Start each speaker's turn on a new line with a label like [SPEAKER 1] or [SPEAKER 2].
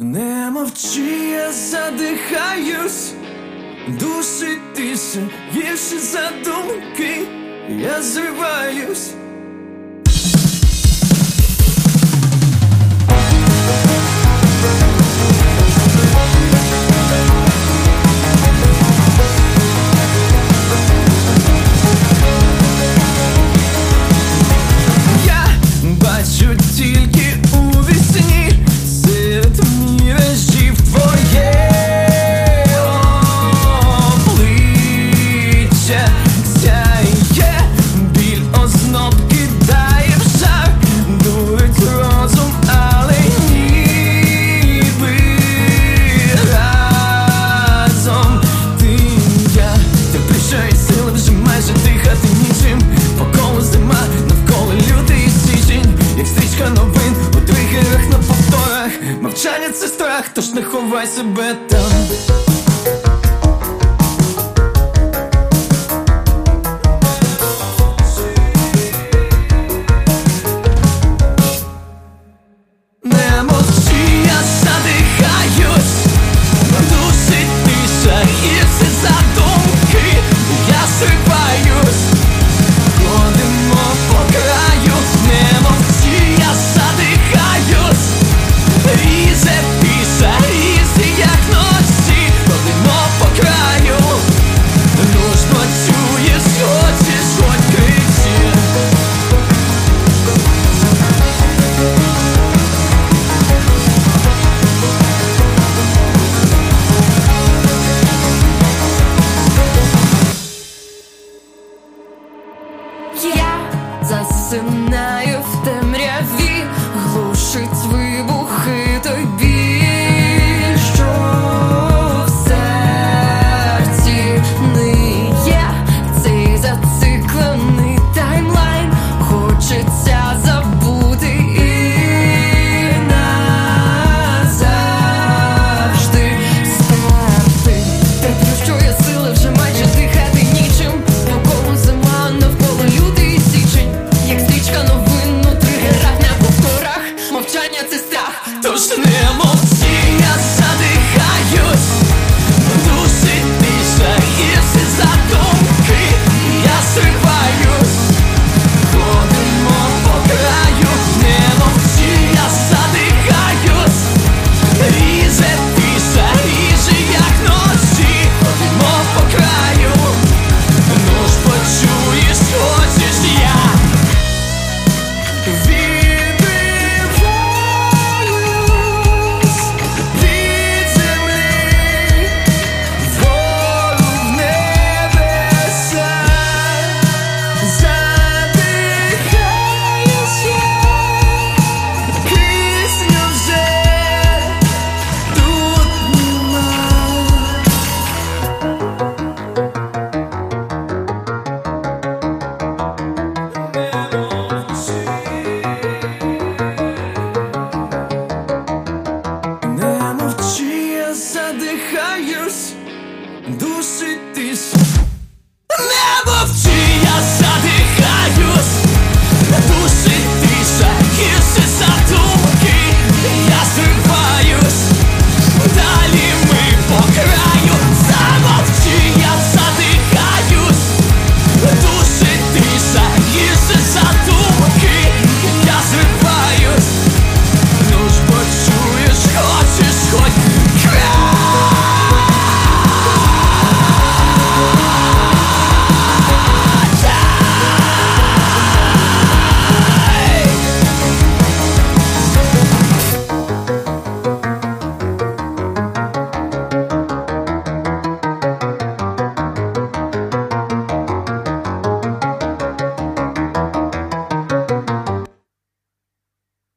[SPEAKER 1] Не мовчи, я задихаюсь, душить тише, гірше задумки, я зриваюсь. Я бачу тільки у вісні серед міражів твоє обличчя сяє, біль озноб кидає в жар, дурить розум, але ніби разом ти і я. Терпи, що є сили вже майже дихати нічим, по колу зима, навколо лютий січень, як стрічка новин у тригерах на повторах. Мовчання — це страх, тож не ховай себе там. Не мовчи, я задихаюсь, душить тиша, гірше задумки, я зриваюсь. Ходимо по краю, не мовчи, я задихаюсь, різе тиша, різе як ночі. Ходимо по краю, нужно чуєш, хочеш, хоть кричи.
[SPEAKER 2] Я засинаю в темряві, глушить вибухи той біль, що в серці ниє. Цей зациклений таймлайн хочеться забути і назавжди стерти. Терплю, що є сили вже майже дихати нічим, навколо зима, навколо лютий січень, як стрічка новин у тригерах на повторах. Мовчання — це страх,
[SPEAKER 1] Тож не